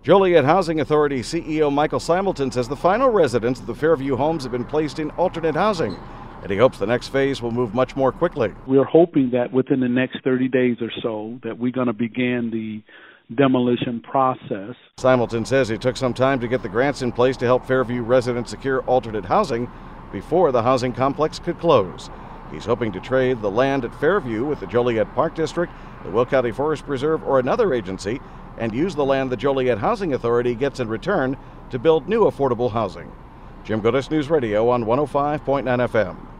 Joliet Housing Authority CEO Michael Simelton says the final residents of the Fairview homes have been placed in alternate housing, and he hopes the next phase will move much more quickly. We're hoping that within the next 30 days or so that we're going to begin the demolition process. Simelton says it took some time to get the grants in place to help Fairview residents secure alternate housing before the housing complex could close. He's hoping to trade the land at Fairview with the Joliet Park District, the Will County Forest Preserve, or another agency, and use the land the Joliet Housing Authority gets in return to build new affordable housing. Jim Goodis, News Radio on 105.9 FM.